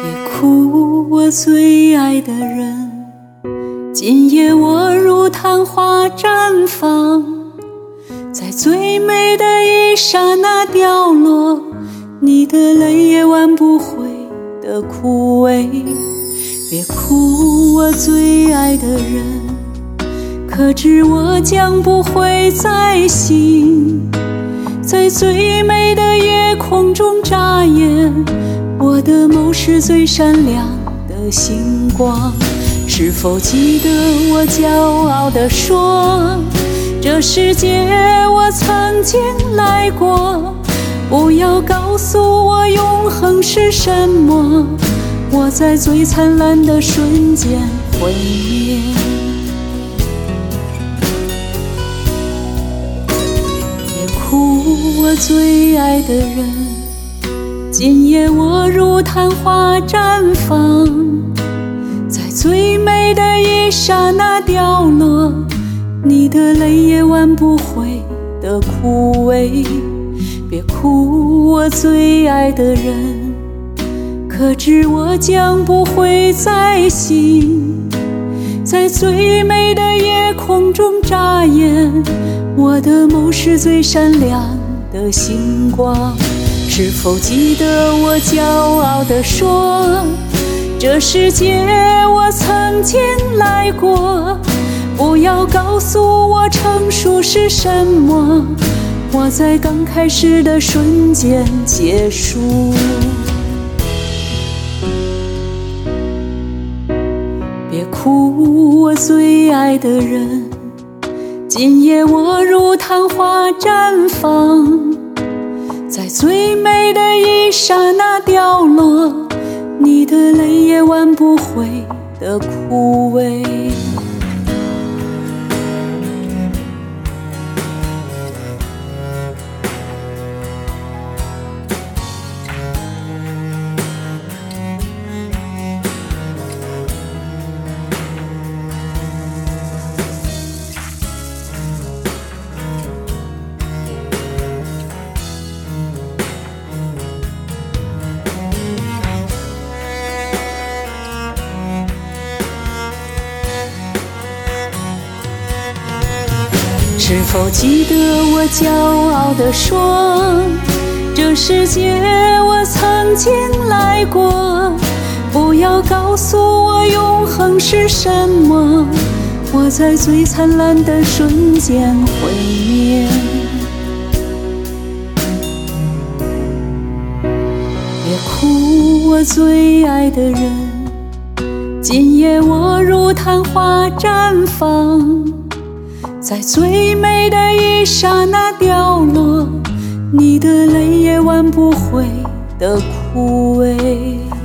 别哭，我最爱的人，今夜我如昙花绽放，在最美的一刹那掉落，你的泪也挽不回的枯萎。别哭，我最爱的人，可知我将不会再醒，在最美的夜空中眨眼，我的眸是最闪亮的星光。是否记得我骄傲地说，这世界我曾经来过，不要告诉我永恒是什么，我在最灿烂的瞬间毁灭。别哭，我最爱的人，今夜我如昙花绽放，在最美的一刹那掉落，你的泪也挽不回的枯萎。别哭，我最爱的人，可知我将不会再醒，在最美的夜空中眨眼，我的眸是最闪亮的星光。是否记得我骄傲地说，这世界我曾经来过，不要告诉我成熟是什么，我在刚开始的瞬间结束。别哭，我最爱的人，今夜我如昙花绽放，在最美的一刹那掉落，你的泪也挽不回的枯萎。是否记得我骄傲地说，这世界我曾经来过，不要告诉我永恒是什么，我在最灿烂的瞬间毁灭。别哭，我最爱的人，今夜我如昙花绽放，在最美的一刹那掉落，你的泪也挽不回的枯萎。